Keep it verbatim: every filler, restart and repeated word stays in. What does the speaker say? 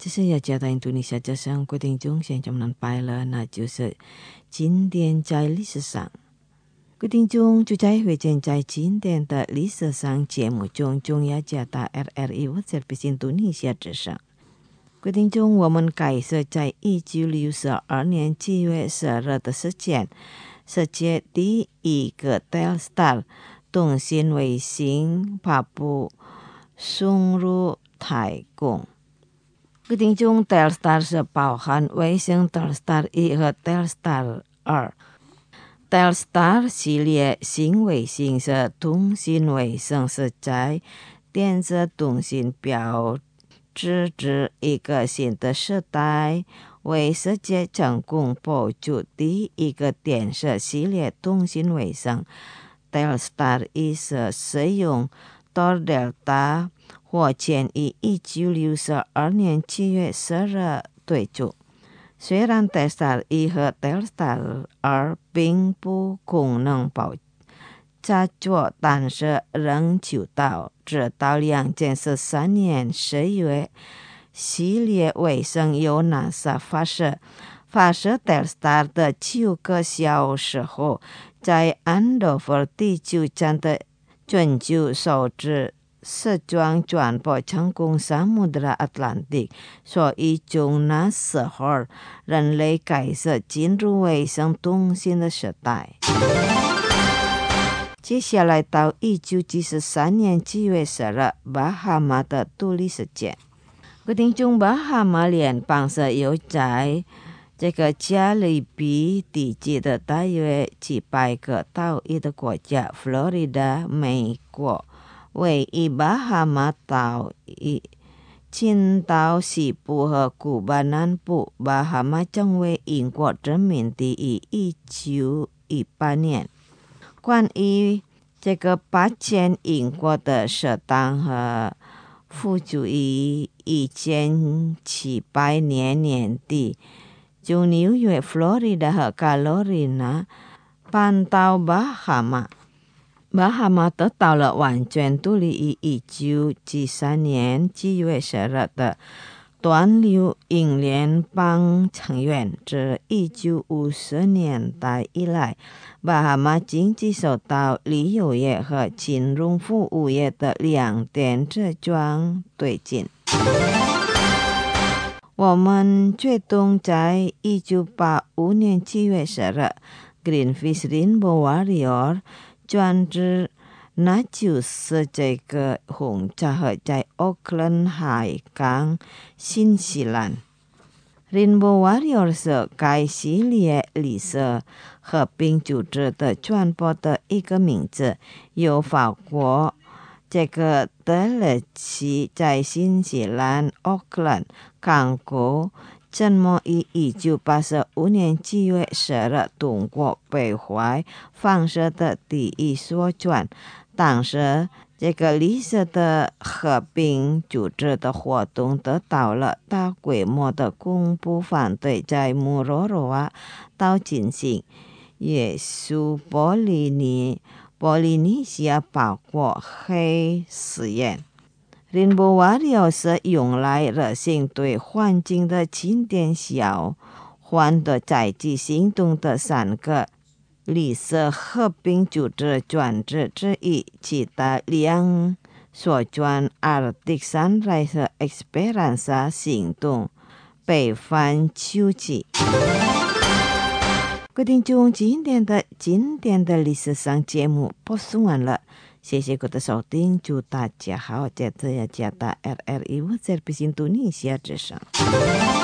这是雅加达印度尼西亚加上规定中现在能拜了，那就是经典在历史上。规定中就在会见在经典的历史上节目中，中雅加达 R R I 或者印度尼西亚之上。规定中我们开始在一九六二年七月十二日的时间，世界第一个 Telstar 通信卫星发布送入太空。规定中 Telstar 是包含卫星 Telstar 一和 Telstar 二。Telstar 系列新卫星是通信卫星，是在电子通信标志着一个新的时代，为世界成功播出第一个电视系列通信卫星。Telstar 一是使用 Thor Delta 火箭于一九六二年七月十日推出。虽然 Telstar 一和 Telstar 二并不功能爆炸作，但是仍求到直到两千十三年十月，系列卫星由 NASA 发射。发射 Telstar 的九个小时后，在安多夫地球站的全球首次视窗传播成功沙穆德拉 Atlantic， 所以从那时候人类开始进入卫星通信的时代。接下来到一九七三年七月十日，巴哈马的独立事件。规定中巴哈马联邦是由在这个加勒比地区的大约几百个岛屿的国家，佛罗里达、美国位于巴哈马岛屿青岛西部和古巴南部。巴哈马成为英国殖民地于一九一八年。关于这个八千英国的设党和复主于一千七百年年底，从纽约、佛罗里达和卡罗里纳搬到巴哈马。巴哈马得到了完全独立于一九七三年七月十日的短留英联邦成员。自一九五十年代以来，巴哈马经济受到旅游业和金融服务业的两点之装对进。我们决定在一九八五年七月十日 Greenpeace Rainbow Warrior 专制，那就是这个红茶河在奥克兰海港，新西兰。Rainbow Warrior 是该系列绿色和平组织的传播的一个名字，由法国这个德勒奇在新西兰奥克兰港口沉没于一九八五年七月十日通过北海放射的第一艘船。当时这个绿色的和平组织的活动得到了大规模的公布反对，在摩洛罗瓦岛进行耶稣波利尼波利尼西亚包括黑实验。Rainbow Warrior 是用来热心对环境的经典小环的在地行动的三个绿色和平组织专制之一，其他两所专 Arctic Sunrise 和 Esperanza 行动北方秋季。规定中经典的经典的历史上节目播送完了，谢谢各位的收听，祝大家好，这次要加大 R R I 或者印度尼西亚之上。